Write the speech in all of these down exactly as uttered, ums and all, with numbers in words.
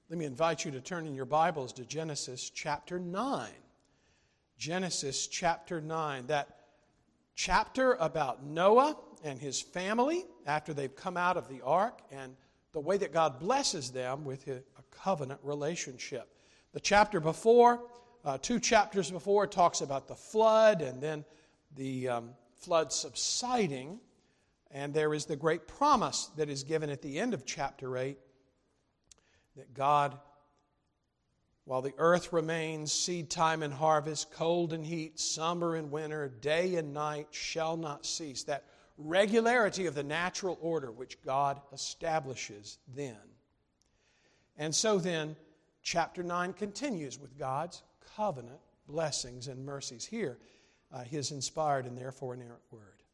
Let me invite you to turn in your Bibles to Genesis chapter nine. Genesis chapter nine, that chapter about Noah and his family after they've come out of the ark and the way that God blesses them with a covenant relationship. The chapter before, uh, two chapters before, talks about the flood and then the um, flood subsiding. And there is the great promise that is given at the end of chapter eight that God, while the earth remains, seed time and harvest, cold and heat, summer and winter, day and night shall not cease. That regularity of the natural order which God establishes then. And so then, chapter nine continues with God's covenant blessings and mercies. Here, uh, His inspired and therefore inerrant word.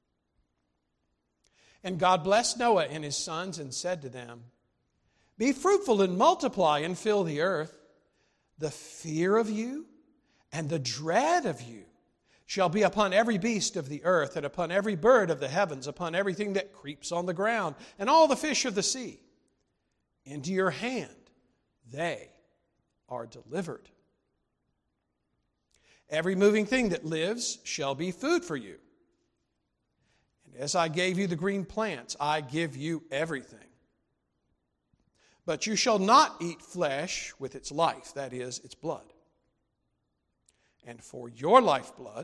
And God blessed Noah and his sons and said to them, "Be fruitful and multiply and fill the earth. The fear of you and the dread of you shall be upon every beast of the earth and upon every bird of the heavens, upon everything that creeps on the ground, and all the fish of the sea. Into your hand they are delivered. Every moving thing that lives shall be food for you. And as I gave you the green plants, I give you everything. But you shall not eat flesh with its life, that is, its blood. And for your lifeblood,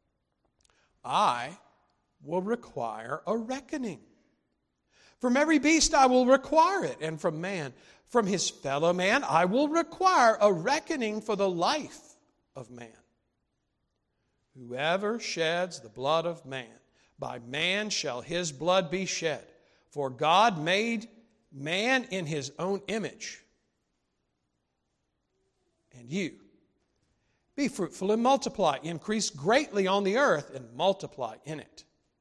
I will require a reckoning. From every beast I will require it, and from man, from his fellow man, I will require a reckoning for the life of man. Whoever sheds the blood of man, by man shall his blood be shed. For God made man in his own image. And you, be fruitful and multiply, increase greatly on the earth and multiply in it."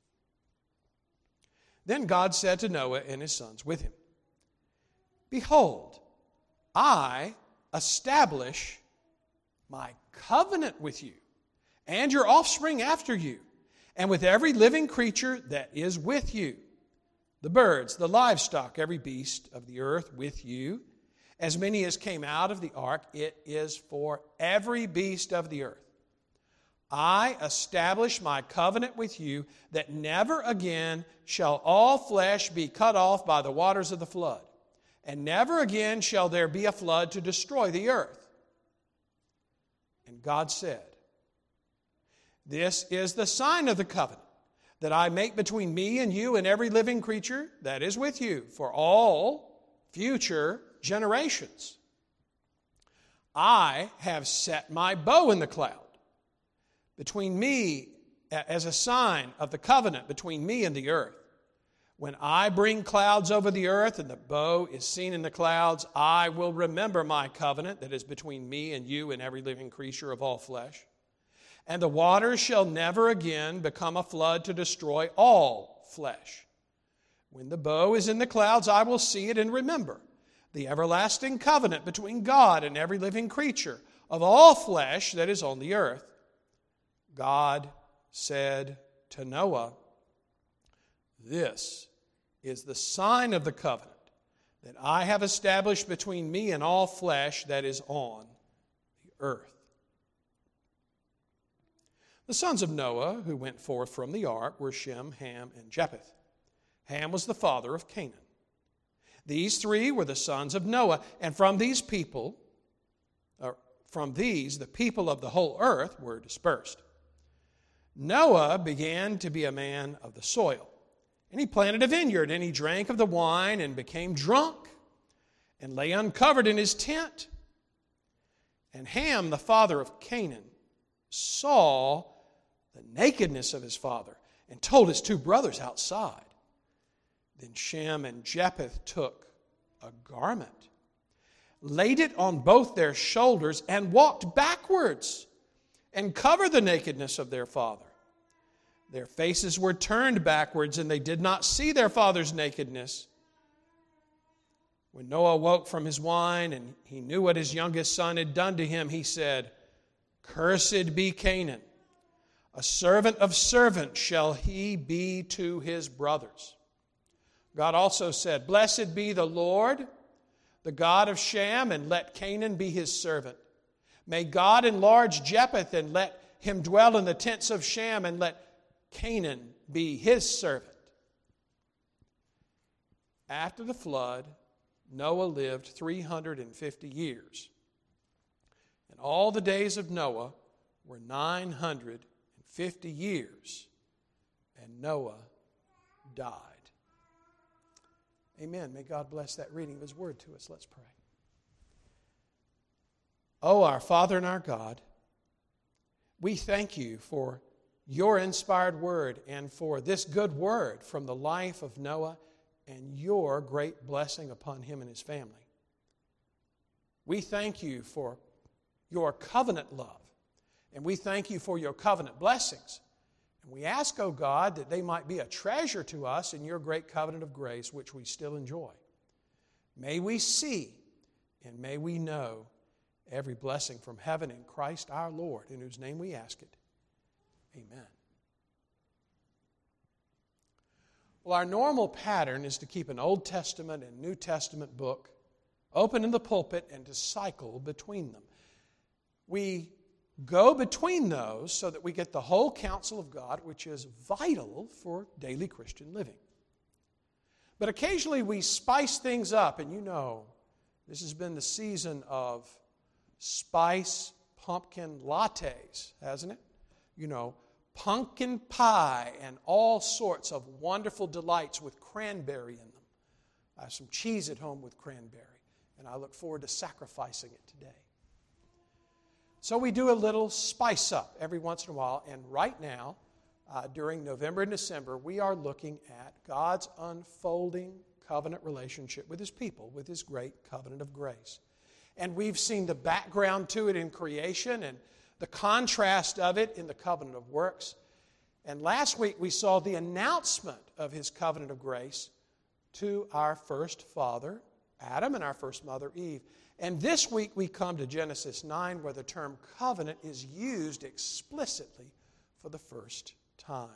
Then God said to Noah and his sons with him, "Behold, I establish my covenant with you and your offspring after you, and with every living creature that is with you, the birds, the livestock, every beast of the earth with you, as many as came out of the ark, it is for every beast of the earth. I establish my covenant with you that never again shall all flesh be cut off by the waters of the flood, and never again shall there be a flood to destroy the earth." And God said, "This is the sign of the covenant that I make between me and you and every living creature that is with you for all future generations. I have set my bow in the cloud between me as a sign of the covenant between me and the earth. When I bring clouds over the earth and the bow is seen in the clouds, I will remember my covenant that is between me and you and every living creature of all flesh. And the waters shall never again become a flood to destroy all flesh. When the bow is in the clouds, I will see it and remember the everlasting covenant between God and every living creature of all flesh that is on the earth." God said to Noah, "This is the sign of the covenant that I have established between me and all flesh that is on the earth." The sons of Noah who went forth from the ark were Shem, Ham, and Japheth. Ham was the father of Canaan. These three were the sons of Noah, and from these people, or from these, the people of the whole earth were dispersed. Noah began to be a man of the soil, and he planted a vineyard, and he drank of the wine and became drunk, and lay uncovered in his tent. And Ham, the father of Canaan, saw the nakedness of his father and told his two brothers outside. Then Shem and Japheth took a garment, laid it on both their shoulders, and walked backwards and covered the nakedness of their father. Their faces were turned backwards, and they did not see their father's nakedness. When Noah woke from his wine and he knew what his youngest son had done to him, he said, "Cursed be Canaan. A servant of servants shall he be to his brothers." God also said, "Blessed be the Lord, the God of Shem, and let Canaan be his servant. May God enlarge Japheth, and let him dwell in the tents of Shem, and let Canaan be his servant. After the flood, Noah lived three hundred fifty years. And all the days of Noah were nine hundred fifty years. And Noah died. Amen. May God bless that reading of His Word to us. Let's pray. Oh, our Father and our God, we thank You for Your inspired Word and for this good word from the life of Noah and Your great blessing upon him and his family. We thank You for Your covenant love, and we thank You for Your covenant blessings. And we ask, O God, that they might be a treasure to us in Your great covenant of grace, which we still enjoy. May we see and may we know every blessing from heaven in Christ our Lord, in whose name we ask it. Amen. Well, our normal pattern is to keep an Old Testament and New Testament book open in the pulpit and to cycle between them. We go between those so that we get the whole counsel of God, which is vital for daily Christian living. But occasionally we spice things up, and you know, this has been the season of spice pumpkin lattes, hasn't it? You know, pumpkin pie and all sorts of wonderful delights with cranberry in them. I have some cheese at home with cranberry, and I look forward to sacrificing it today. So we do a little spice up every once in a while, and right now, uh, during November and December, we are looking at God's unfolding covenant relationship with His people, with His great covenant of grace. And we've seen the background to it in creation and the contrast of it in the covenant of works. And last week we saw the announcement of His covenant of grace to our first father, Adam, and our first mother, Eve. And this week we come to Genesis nine, where the term covenant is used explicitly for the first time.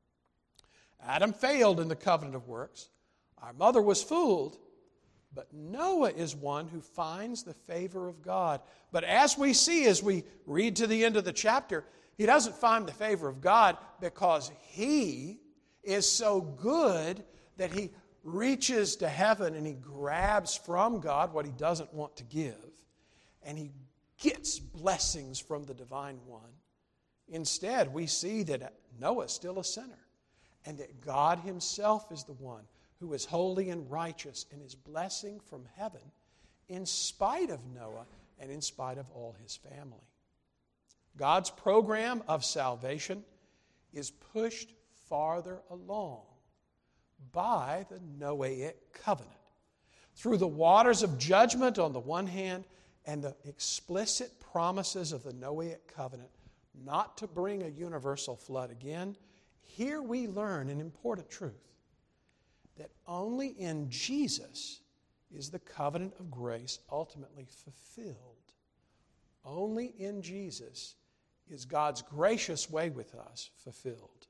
Adam failed in the covenant of works. Our mother was fooled. But Noah is one who finds the favor of God. But as we see, as we read to the end of the chapter, he doesn't find the favor of God because he is so good that he reaches to heaven and he grabs from God what he doesn't want to give. And he gets blessings from the divine one. Instead, we see that Noah is still a sinner and that God Himself is the one who is holy and righteous and is blessing from heaven in spite of Noah and in spite of all his family. God's program of salvation is pushed farther along by the Noahic covenant. Through the waters of judgment on the one hand and the explicit promises of the Noahic covenant not to bring a universal flood again, here we learn an important truth. That only in Jesus is the covenant of grace ultimately fulfilled. Only in Jesus is God's gracious way with us fulfilled.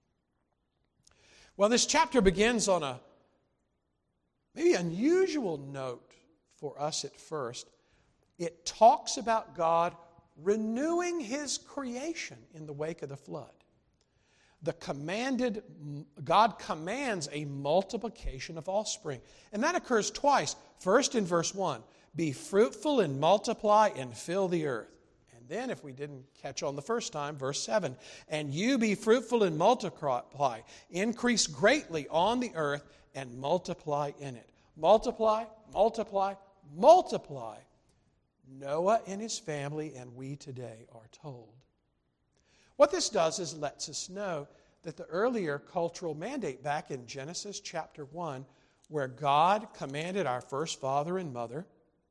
Well, this chapter begins on a maybe unusual note for us at first. It talks about God renewing His creation in the wake of the flood. The commanded, God commands a multiplication of offspring. And that occurs twice. First in verse one, be fruitful and multiply and fill the earth. And then, if we didn't catch on the first time, verse seven, and you be fruitful and multiply, increase greatly on the earth and multiply in it. Multiply, multiply, multiply. Noah and his family and we today are told. What this does is lets us know that the earlier cultural mandate back in Genesis chapter one, where God commanded our first father and mother,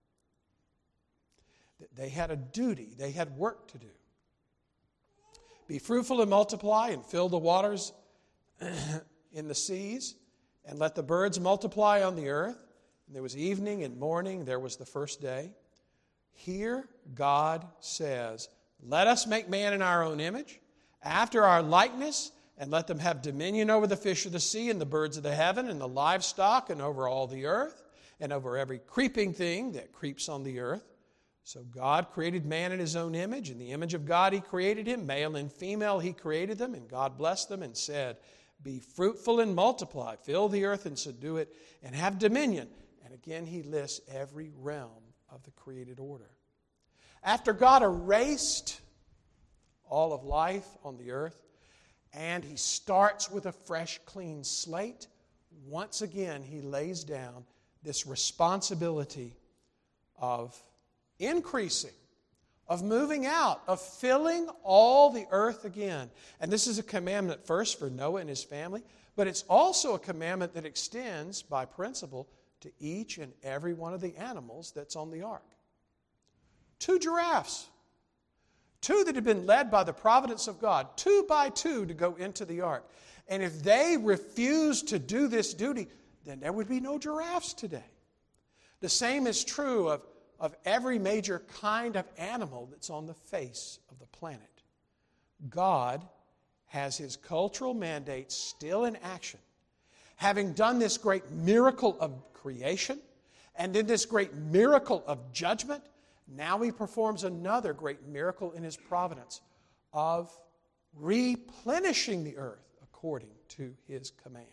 that they had a duty, they had work to do. Be fruitful and multiply and fill the waters in the seas and let the birds multiply on the earth. And there was evening and morning, there was the first day. Here God says, let us make man in our own image, after our likeness, and let them have dominion over the fish of the sea and the birds of the heaven and the livestock and over all the earth, and over every creeping thing that creeps on the earth. So God created man in his own image. In the image of God he created him. Male and female he created them. And God blessed them and said, be fruitful and multiply. Fill the earth and subdue it and have dominion. And again he lists every realm of the created order. After God erased all of life on the earth, and he starts with a fresh, clean slate, once again he lays down this responsibility of increasing, of moving out, of filling all the earth again. And this is a commandment first for Noah and his family, but it's also a commandment that extends by principle to each and every one of the animals that's on the ark. Two giraffes, two that had been led by the providence of God, two by two to go into the ark. And if they refused to do this duty, then there would be no giraffes today. The same is true of, of every major kind of animal that's on the face of the planet. God has his cultural mandates still in action. Having done this great miracle of creation and in this great miracle of judgment, now he performs another great miracle in his providence of replenishing the earth according to his command.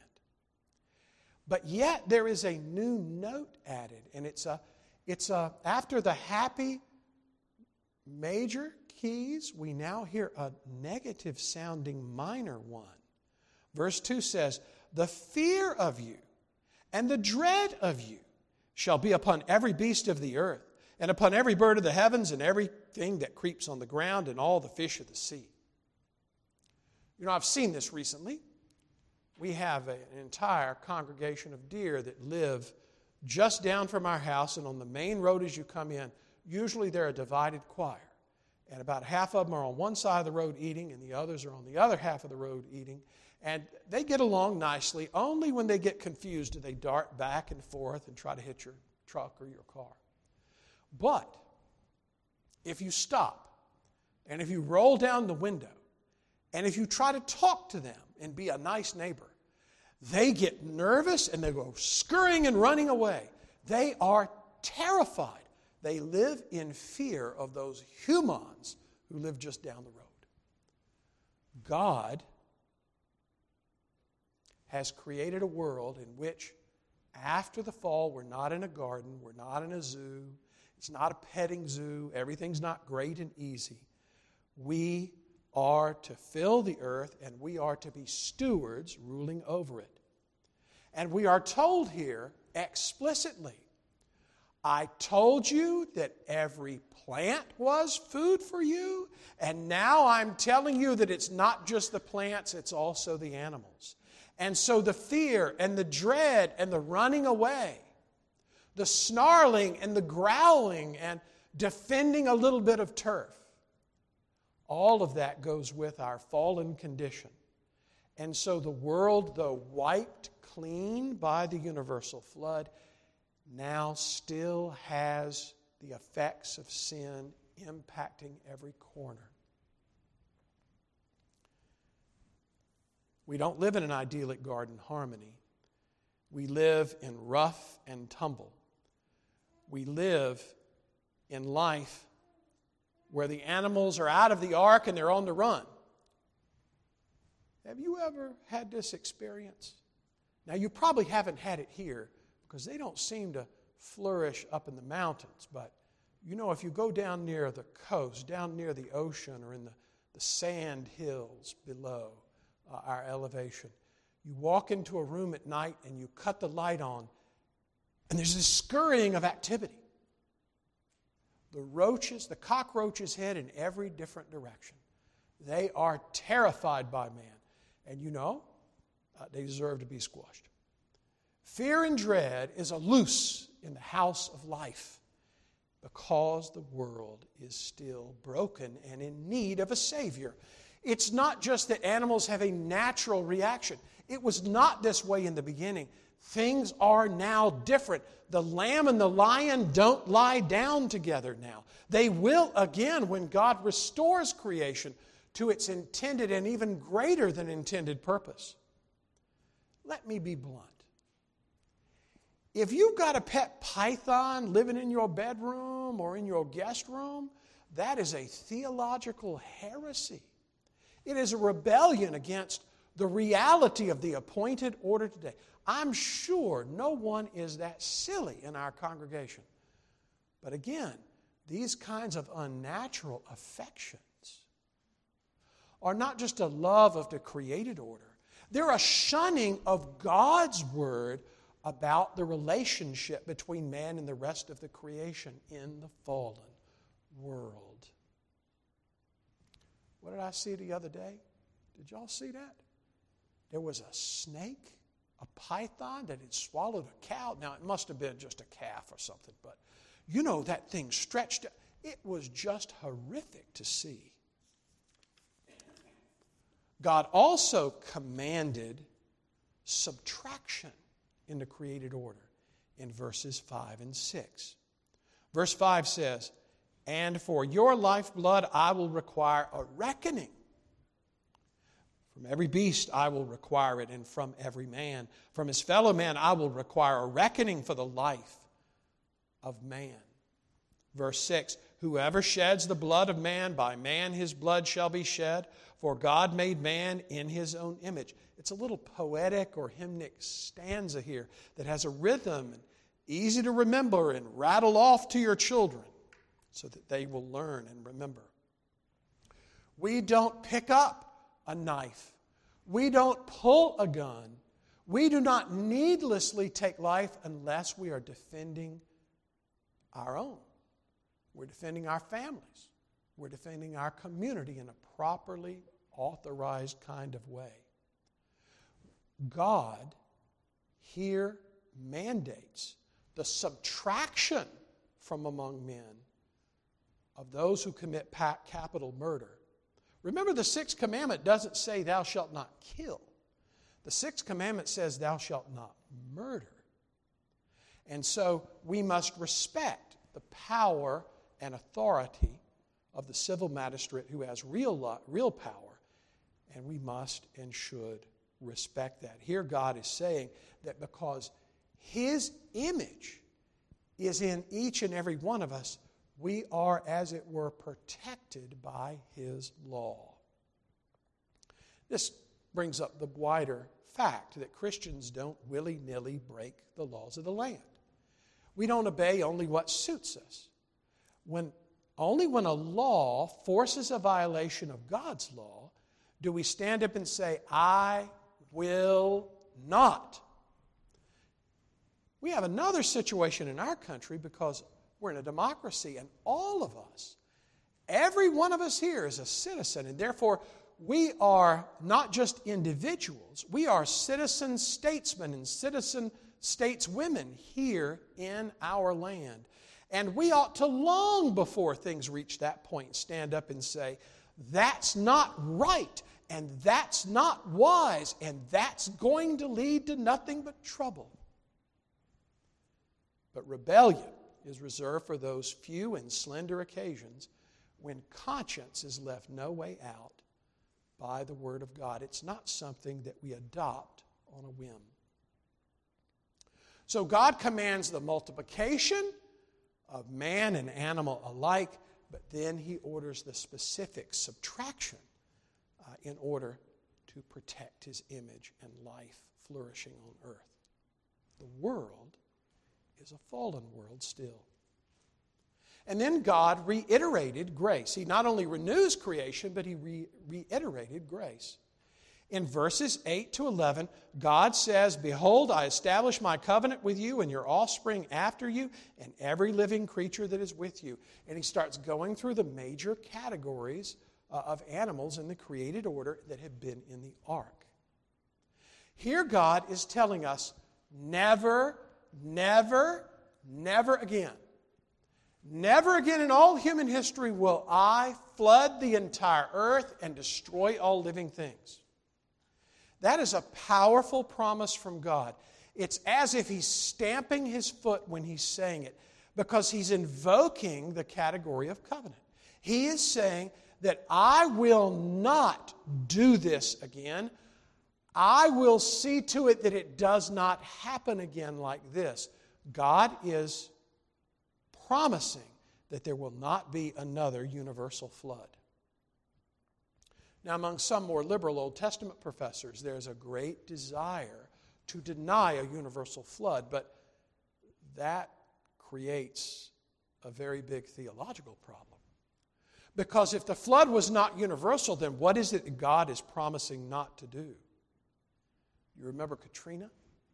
But yet there is a new note added, and it's a, it's a, after the happy major keys, we now hear a negative sounding minor one. Verse two says, the fear of you and the dread of you shall be upon every beast of the earth, and upon every bird of the heavens, and everything that creeps on the ground, and all the fish of the sea. You know, I've seen this recently. We have a, an entire congregation of deer that live just down from our house, and on the main road as you come in, usually they're a divided choir. And about half of them are on one side of the road eating, and the others are on the other half of the road eating. And they get along nicely. Only when they get confused do they dart back and forth and try to hit your truck or your car. But if you stop, and if you roll down the window, and if you try to talk to them and be a nice neighbor, they get nervous and they go scurrying and running away. They are terrified. They live in fear of those humans who live just down the road. God has created a world in which, after the fall, we're not in a garden, we're not in a zoo, it's not a petting zoo, everything's not great and easy. We are to fill the earth, and we are to be stewards ruling over it. And we are told here explicitly, I told you that every plant was food for you, and now I'm telling you that it's not just the plants, it's also the animals. And so the fear and the dread and the running away, the snarling and the growling and defending a little bit of turf, all of that goes with our fallen condition. And so the world, though wiped clean by the universal flood, now still has the effects of sin impacting every corner. We don't live in an idyllic garden harmony. We live in rough and tumble. We live in life where the animals are out of the ark and they're on the run. Have you ever had this experience? Now, you probably haven't had it here because they don't seem to flourish up in the mountains. But, you know, if you go down near the coast, down near the ocean, or in the, the sand hills below uh, our elevation, you walk into a room at night and you cut the light on, and there's this scurrying of activity. The roaches, the cockroaches head in every different direction. They are terrified by man. And you know, uh, they deserve to be squashed. Fear and dread is a loose in the house of life because the world is still broken and in need of a Savior. It's not just that animals have a natural reaction. It was not this way in the beginning. Things are now different. The lamb and the lion don't lie down together now. They will again when God restores creation to its intended and even greater than intended purpose. Let me be blunt. if you've got a pet python living in your bedroom or in your guest room, that is a theological heresy. It is a rebellion against the reality of the appointed order today. I'm sure no one is that silly in our congregation. But again, these kinds of unnatural affections are not just a love of the created order. They're a shunning of God's word about the relationship between man and the rest of the creation in the fallen world. What did I see the other day? Did y'all see that? There was a snake, a python that had swallowed a cow. Now, it must have been just a calf or something, but you know, that thing stretched. It was just horrific to see. God also commanded subtraction in the created order in verses five and six. Verse five says, "And for your lifeblood I will require a reckoning. From every beast I will require it, and from every man. From his fellow man I will require a reckoning for the life of man." Verse six, "Whoever sheds the blood of man, by man his blood shall be shed, for God made man in his own image." It's a little poetic or hymnic stanza here that has a rhythm and easy to remember and rattle off to your children so that they will learn and remember. We don't pick up a knife. We don't pull a gun. We do not needlessly take life unless we are defending our own. We're defending our families. We're defending our community in a properly authorized kind of way. God here mandates the subtraction from among men of those who commit capital murder. Remember, the sixth commandment doesn't say thou shalt not kill. The sixth commandment says thou shalt not murder. And so we must respect the power and authority of the civil magistrate who has real, real power, and we must and should respect that. Here God is saying that because His image is in each and every one of us, we are, as it were, protected by His law. This brings up the wider fact that Christians don't willy-nilly break the laws of the land. We don't obey only what suits us. When, only when a law forces a violation of God's law do we stand up and say, I will not. We have another situation in our country because we're in a democracy, and all of us, every one of us here is a citizen, and therefore we are not just individuals, we are citizen statesmen and citizen stateswomen here in our land. And we ought to, long before things reach that point, stand up and say, that's not right, and that's not wise, and that's going to lead to nothing but trouble. But rebellion is reserved for those few and slender occasions when conscience is left no way out by the Word of God. It's not something that we adopt on a whim. So God commands the multiplication of man and animal alike, but then He orders the specific subtraction uh, in order to protect His image and life flourishing on earth. The world is a fallen world still. And then God reiterated grace. He not only renews creation, but He re- reiterated grace. In verses eight to eleven, God says, Behold, I establish my covenant with you and your offspring after you and every living creature that is with you. And He starts going through the major categories uh, of animals in the created order that have been in the ark. Here God is telling us, never, never, never again. Never again in all human history will I flood the entire earth and destroy all living things. That is a powerful promise from God. It's as if He's stamping His foot when He's saying it, because He's invoking the category of covenant. He is saying that I will not do this again. I will see to it that it does not happen again like this. God is promising that there will not be another universal flood. Now, among some more liberal Old Testament professors, there's a great desire to deny a universal flood, but that creates a very big theological problem. Because if the flood was not universal, then what is it that God is promising not to do? You remember Katrina?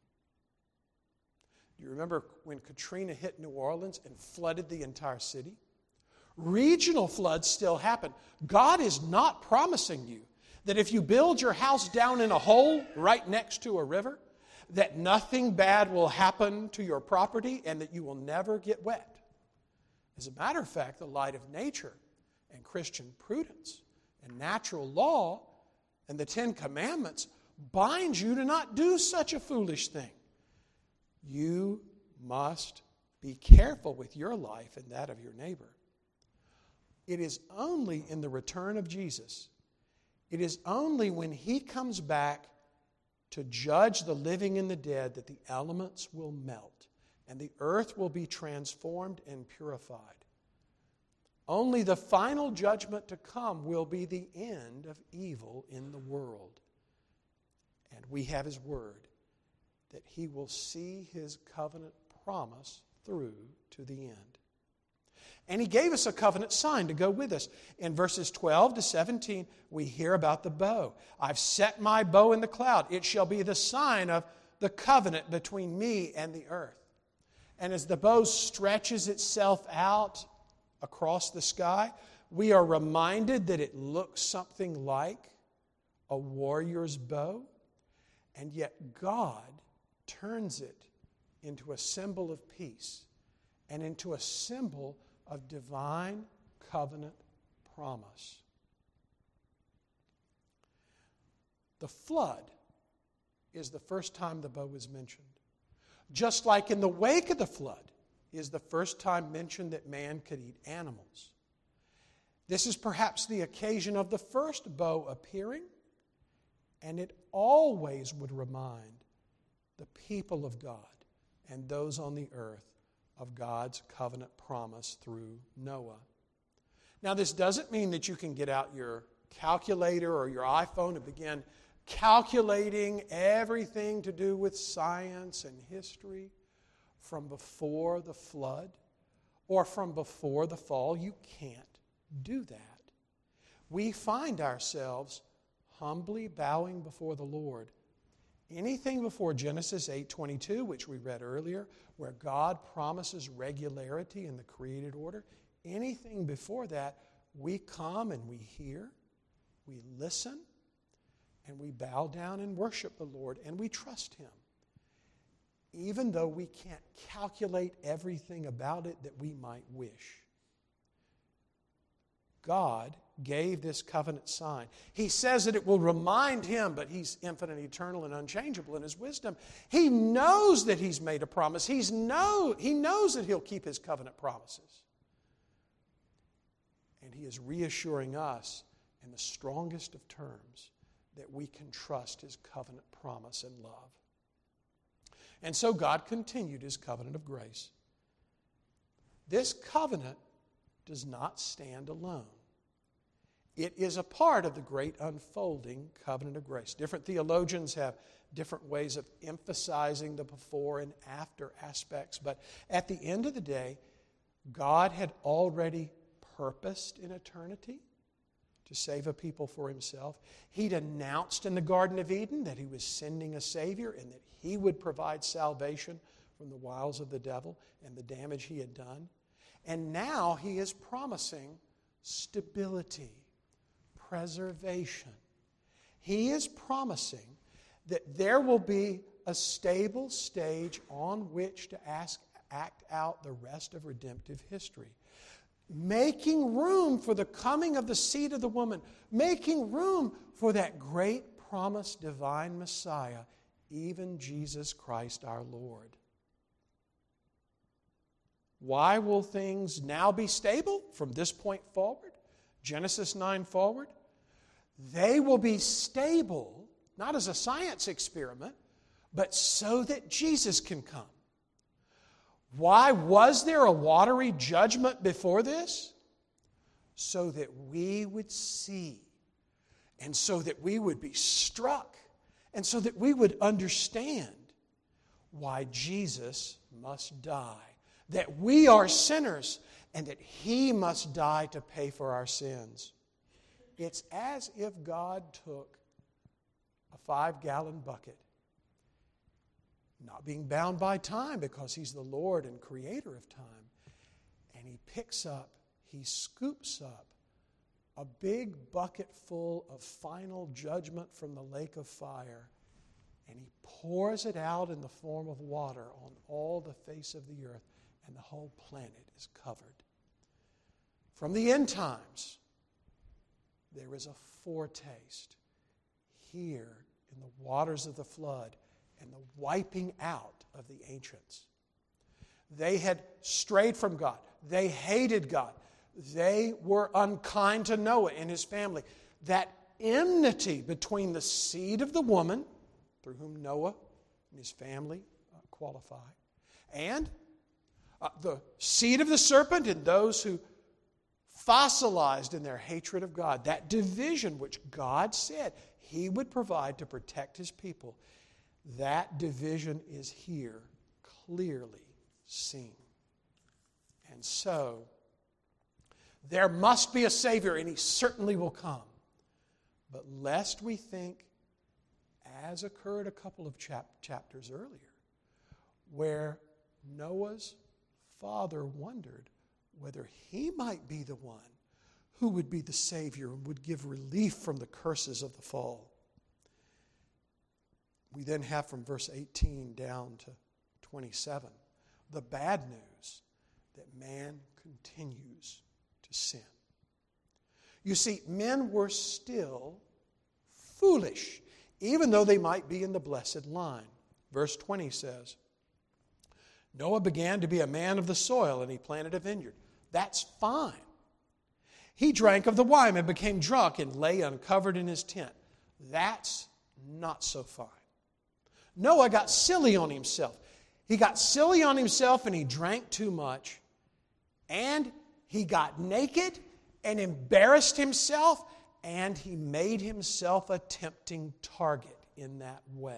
Do you remember when Katrina hit New Orleans and flooded the entire city? Regional floods still happen. God is not promising you that if you build your house down in a hole right next to a river, that nothing bad will happen to your property and that you will never get wet. As a matter of fact, the light of nature and Christian prudence and natural law and the Ten Commandments binds you to not do such a foolish thing. You must be careful with your life and that of your neighbor. It is only in the return of Jesus, it is only when He comes back to judge the living and the dead that the elements will melt and the earth will be transformed and purified. Only the final judgment to come will be the end of evil in the world. And we have His word that He will see His covenant promise through to the end. And He gave us a covenant sign to go with us. In verses twelve to seventeen, we hear about the bow. I've set my bow in the cloud. It shall be the sign of the covenant between me and the earth. And as the bow stretches itself out across the sky, we are reminded that it looks something like a warrior's bow. And yet God turns it into a symbol of peace and into a symbol of divine covenant promise. The flood is the first time the bow is mentioned. Just like in the wake of the flood is the first time mentioned that man could eat animals. This is perhaps the occasion of the first bow appearing, and it always would remind the people of God and those on the earth of God's covenant promise through Noah. Now, this doesn't mean that you can get out your calculator or your iPhone and begin calculating everything to do with science and history from before the flood or from before the fall. You can't do that. We find ourselves humbly bowing before the Lord. Anything before Genesis eight twenty-two, which we read earlier, where God promises regularity in the created order, anything before that, we come and we hear, we listen, and we bow down and worship the Lord, and we trust Him. Even though we can't calculate everything about it that we might wish. God gave this covenant sign. He says that it will remind Him, but He's infinite, eternal, and unchangeable in His wisdom. He knows that He's made a promise. He's know, he knows that He'll keep His covenant promises. And He is reassuring us in the strongest of terms that we can trust His covenant promise and love. And so God continued His covenant of grace. This covenant does not stand alone. It is a part of the great unfolding covenant of grace. Different theologians have different ways of emphasizing the before and after aspects, but at the end of the day, God had already purposed in eternity to save a people for Himself. He'd announced in the Garden of Eden that He was sending a Savior and that He would provide salvation from the wiles of the devil and the damage he had done. And now He is promising stability, preservation. He is promising that there will be a stable stage on which to ask, act out the rest of redemptive history. Making room for the coming of the seed of the woman. Making room for that great promised divine Messiah, even Jesus Christ our Lord. Why will things now be stable from this point forward? Genesis nine forward? They will be stable, not as a science experiment, but so that Jesus can come. Why was there a watery judgment before this? So that we would see, and so that we would be struck, and so that we would understand why Jesus must die. That we are sinners, and that He must die to pay for our sins. It's as if God took a five-gallon bucket, not being bound by time because He's the Lord and Creator of time, and He picks up, He scoops up a big bucket full of final judgment from the lake of fire, and He pours it out in the form of water on all the face of the earth, and the whole planet is covered. From the end times, there is a foretaste here in the waters of the flood and the wiping out of the ancients. They had strayed from God. They hated God. They were unkind to Noah and his family. That enmity between the seed of the woman, through whom Noah and his family uh, qualify, and uh, the seed of the serpent and those who fossilized in their hatred of God. That division which God said He would provide to protect His people. That division is here clearly seen. And so, there must be a Savior, and He certainly will come. But lest we think, as occurred a couple of chap- chapters earlier, where Noah's father wondered whether he might be the one who would be the Savior and would give relief from the curses of the fall. We then have from verse eighteen down to twenty-seven the bad news that man continues to sin. You see, men were still foolish, even though they might be in the blessed line. Verse twenty says, Noah began to be a man of the soil, and he planted a vineyard. That's fine. He drank of the wine and became drunk and lay uncovered in his tent. That's not so fine. Noah got silly on himself. He got silly on himself and he drank too much. And he got naked and embarrassed himself, and he made himself a tempting target in that way.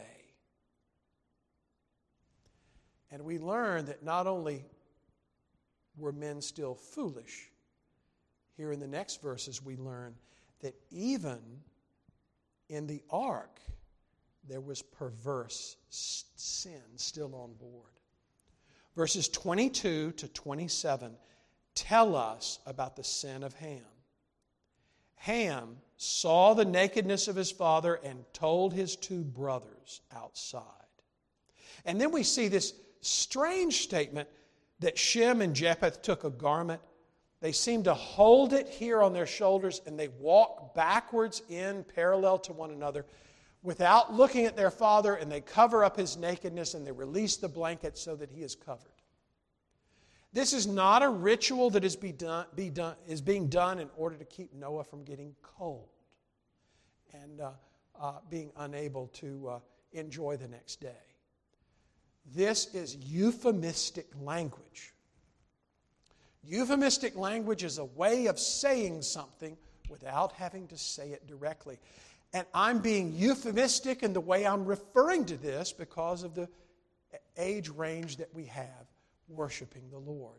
And we learn that not only were men still foolish, here in the next verses we learn that even in the ark there was perverse sin still on board. Verses twenty-two to twenty-seven tell us about the sin of Ham. Ham saw the nakedness of his father and told his two brothers outside. And then we see this strange statement that Shem and Japheth took a garment. They seem to hold it here on their shoulders, and they walk backwards in parallel to one another without looking at their father, and they cover up his nakedness and they release the blanket so that he is covered. This is not a ritual that is, be done, be done, is being done in order to keep Noah from getting cold and uh, uh, being unable to uh, enjoy the next day. This is euphemistic language. Euphemistic language is a way of saying something without having to say it directly. And I'm being euphemistic in the way I'm referring to this because of the age range that we have worshiping the Lord.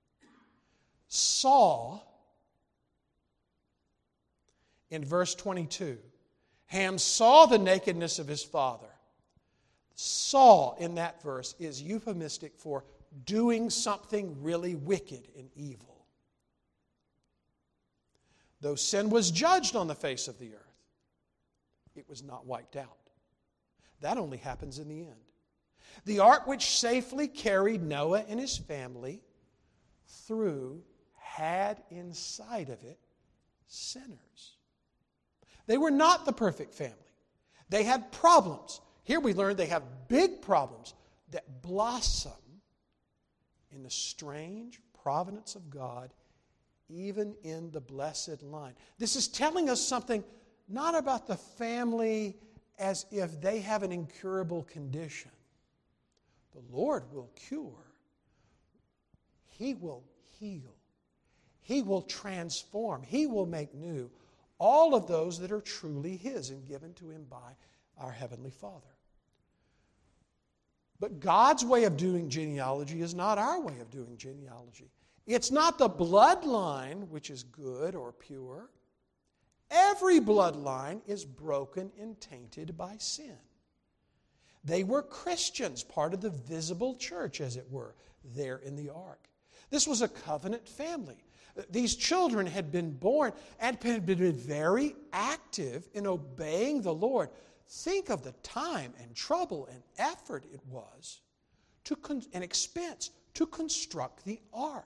Saw, in verse twenty-two, Ham saw the nakedness of his father. Saw in that verse is euphemistic for doing something really wicked and evil. Though sin was judged on the face of the earth, it was not wiped out. That only happens in the end. The ark which safely carried Noah and his family through had inside of it sinners. They were not the perfect family. They had problems. Here we learn they have big problems that blossom in the strange providence of God, even in the blessed line. This is telling us something not about the family as if they have an incurable condition. The Lord will cure, He will heal. He will transform. He will make new all of those that are truly His and given to Him by our Heavenly Father. But God's way of doing genealogy is not our way of doing genealogy. It's not the bloodline which is good or pure. Every bloodline is broken and tainted by sin. They were Christians, part of the visible church, as it were, there in the ark. This was a covenant family. These children had been born and had been very active in obeying the Lord. Think of the time and trouble and effort it was to con- and expense to construct the ark.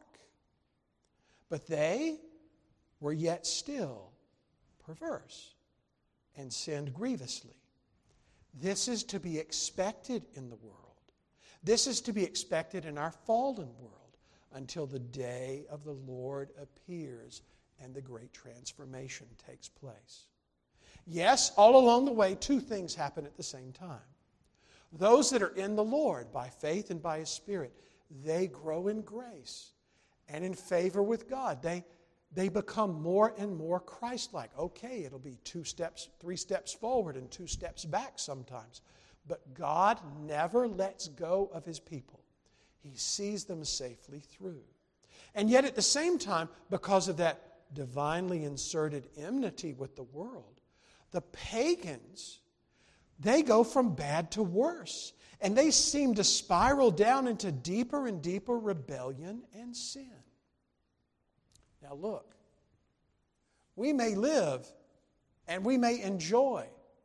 But they were yet still perverse and sinned grievously. This is to be expected in the world. This is to be expected in our fallen world until the day of the Lord appears and the great transformation takes place. Yes, all along the way, two things happen at the same time. Those that are in the Lord by faith and by His Spirit, they grow in grace and in favor with God. They, they become more and more Christ-like. Okay, it'll be two steps, three steps forward and two steps back sometimes. But God never lets go of His people. He sees them safely through. And yet at the same time, because of that divinely inserted enmity with the world, the pagans, they go from bad to worse. And they seem to spiral down into deeper and deeper rebellion and sin. Now look, we may live and we may enjoy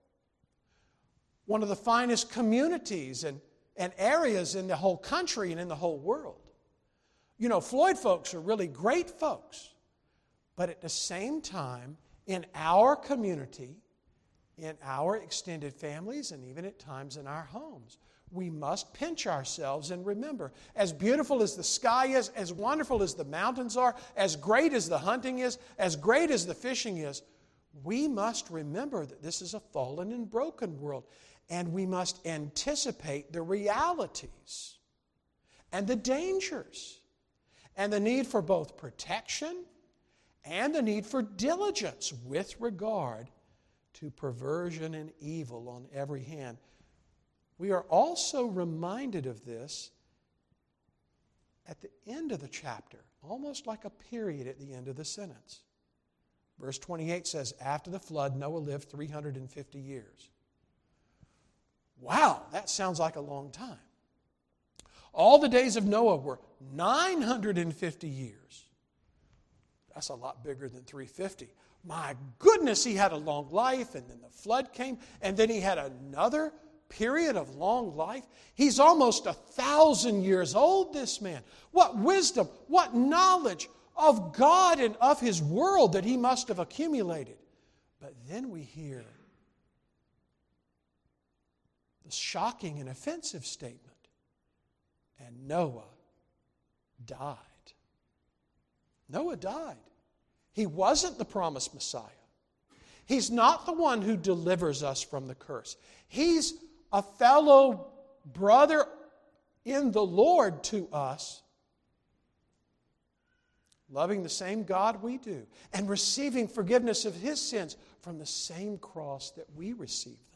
one of the finest communities and, and areas in the whole country and in the whole world. You know, Floyd folks are really great folks. But at the same time, in our community, in our extended families, and even at times in our homes, we must pinch ourselves and remember, as beautiful as the sky is, as wonderful as the mountains are, as great as the hunting is, as great as the fishing is, we must remember that this is a fallen and broken world. And we must anticipate the realities and the dangers and the need for both protection and the need for diligence with regard to perversion and evil on every hand. We are also reminded of this at the end of the chapter, almost like a period at the end of the sentence. Verse twenty-eight says, after the flood, Noah lived three hundred fifty years. Wow, that sounds like a long time. All the days of Noah were nine hundred fifty years. That's a lot bigger than three hundred fifty. My goodness, he had a long life, and then the flood came, and then he had another period of long life. He's almost a thousand years old, this man. What wisdom, what knowledge of God and of His world that he must have accumulated. But then we hear the shocking and offensive statement, and Noah died. Noah died. He wasn't the promised Messiah. He's not the one who delivers us from the curse. He's a fellow brother in the Lord to us, loving the same God we do, and receiving forgiveness of His sins from the same cross that we receive them.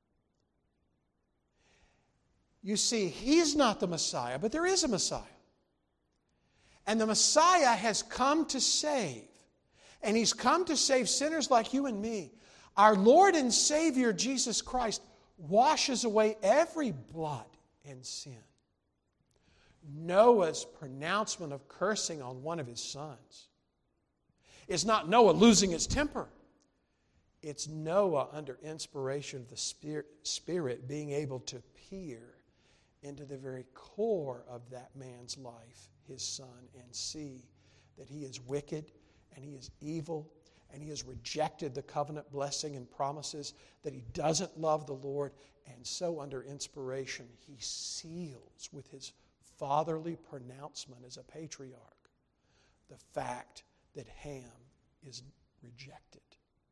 You see, He's not the Messiah, but there is a Messiah. And the Messiah has come to save. And He's come to save sinners like you and me. Our Lord and Savior, Jesus Christ, washes away every blood and sin. Noah's pronouncement of cursing on one of his sons is not Noah losing his temper. It's Noah, under inspiration of the Spirit, Spirit being able to peer into the very core of that man's life, his son, and see that he is wicked and he is evil and he has rejected the covenant blessing and promises, that he doesn't love the Lord. And so under inspiration, he seals with his fatherly pronouncement as a patriarch the fact that Ham is rejected.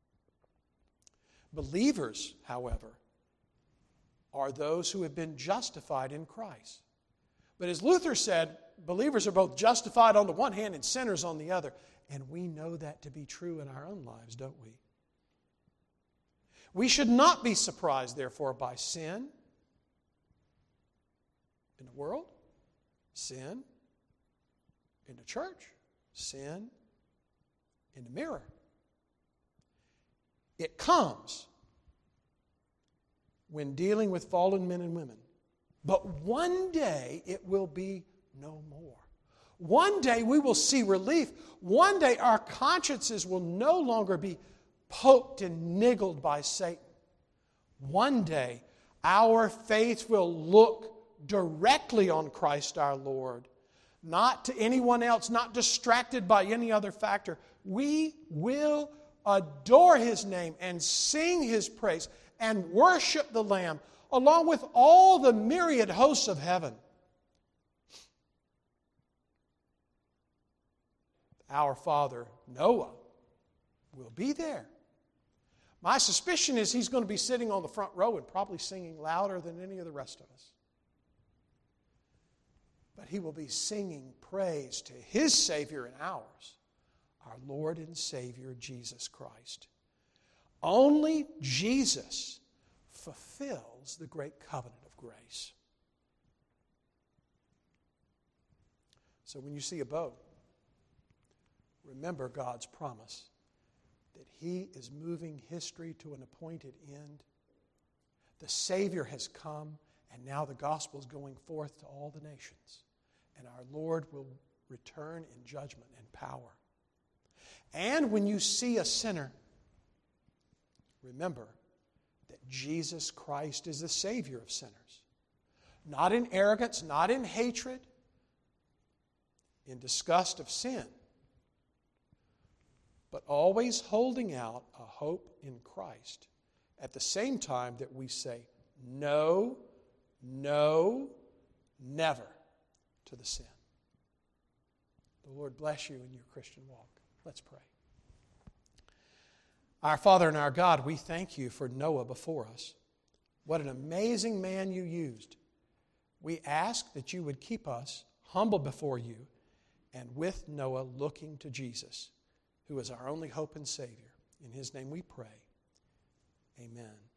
Believers, however, are those who have been justified in Christ. But as Luther said, believers are both justified on the one hand and sinners on the other. And we know that to be true in our own lives, don't we? We should not be surprised, therefore, by sin in the world, sin in the church, sin in the mirror. It comes when dealing with fallen men and women. But one day it will be no more. One day we will see relief. One day our consciences will no longer be poked and niggled by Satan. One day our faith will look directly on Christ our Lord, not to anyone else, not distracted by any other factor. We will adore His name and sing His praise and worship the Lamb along with all the myriad hosts of heaven. Our father Noah will be there. My suspicion is he's going to be sitting on the front row and probably singing louder than any of the rest of us. But he will be singing praise to his Savior and ours, our Lord and Savior Jesus Christ. Only Jesus fulfills the great covenant of grace. So when you see a bow, remember God's promise that He is moving history to an appointed end. The Savior has come, and now the gospel is going forth to all the nations. And our Lord will return in judgment and power. And when you see a sinner, remember that Jesus Christ is the Savior of sinners. Not in arrogance, not in hatred, in disgust of sin, but always holding out a hope in Christ at the same time that we say no, no, never to the sin. The Lord bless you in your Christian walk. Let's pray. Our Father and our God, we thank you for Noah before us. What an amazing man you used. We ask that you would keep us humble before you and with Noah looking to Jesus, who is our only hope and Savior. In His name we pray. Amen.